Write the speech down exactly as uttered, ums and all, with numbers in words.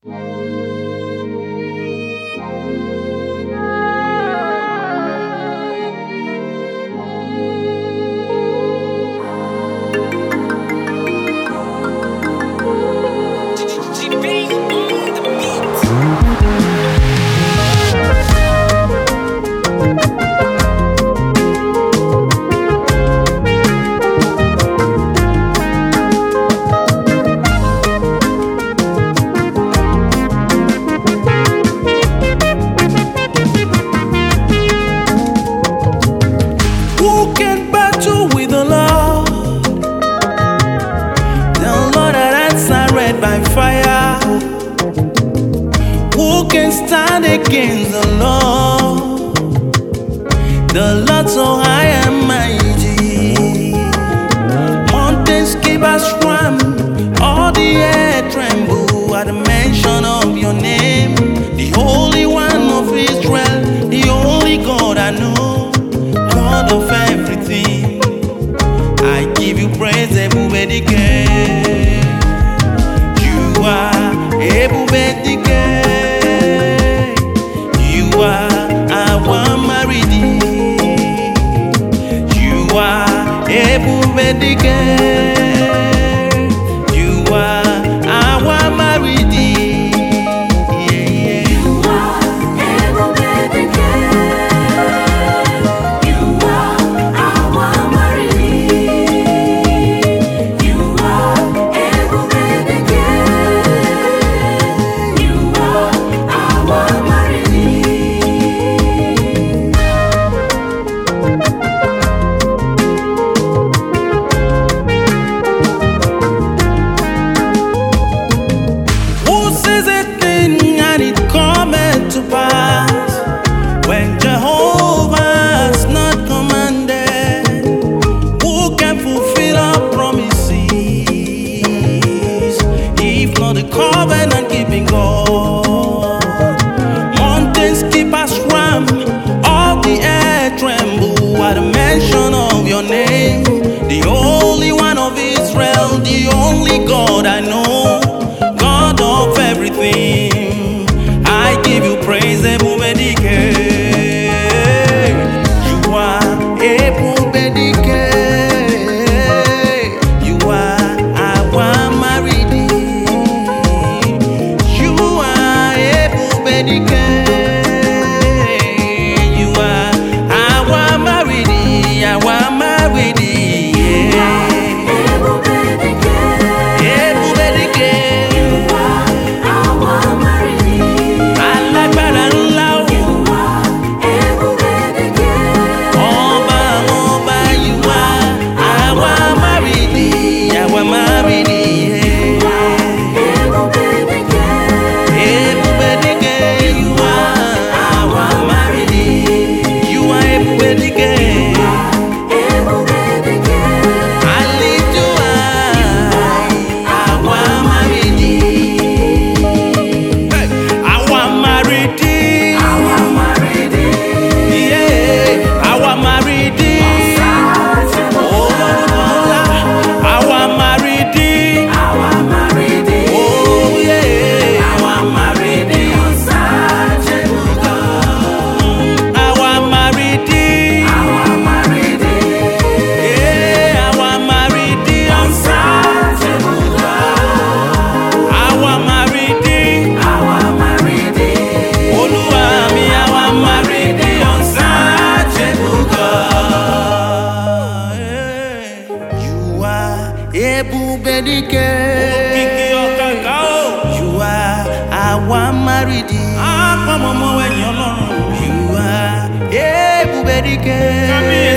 Who can battle with the Lord? The Lord that answered by fire. Who can stand against the Lord? The Lord so high and mighty. Mountains keep us from, all the air tremble at the mention of your name. The Holy One of Israel, the only God I know, God of everything. I give you praise, Ebubedike. You are Ebubedike. You are our Maridi. You are Ebubedike. You are our Maridi. When Jehovah has not commanded, who can fulfill our promises? If not the covenant keeping God. Mountains keep us from, all the air tremble at the mention of your name. The Holy One of Israel, the only God I know, God of everything. I give you praise, Ebubedike. You are Ebubedike. You are our Maridi. You are Ebubedike. You are our Maridi, our Maridi. Yeah. Ebubedike. You are our Maridi. You are Ebubedike.